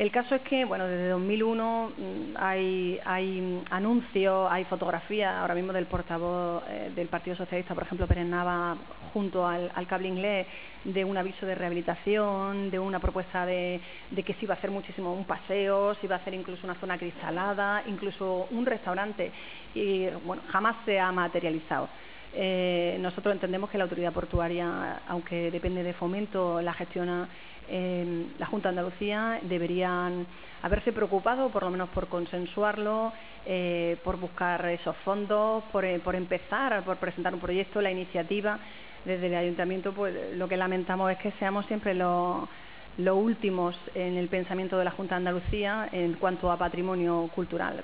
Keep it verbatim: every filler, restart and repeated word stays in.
El caso es que, bueno, desde dos mil uno hay, hay anuncios, hay fotografías ahora mismo del portavoz eh, del Partido Socialista, por ejemplo, Pérez Nava, junto al, al cable inglés, de un aviso de rehabilitación, de una propuesta de, de que se iba a hacer muchísimo un paseo, se iba a hacer incluso una zona cristalada, incluso un restaurante, y bueno, jamás se ha materializado. Eh, nosotros entendemos que la autoridad portuaria, aunque depende de Fomento, la gestiona eh, la Junta de Andalucía, deberían haberse preocupado, por lo menos por consensuarlo, eh, por buscar esos fondos, por, eh, por empezar, por presentar un proyecto, la iniciativa. Desde el Ayuntamiento, pues lo que lamentamos es que seamos siempre los, los últimos en el pensamiento de la Junta de Andalucía en cuanto a patrimonio cultural.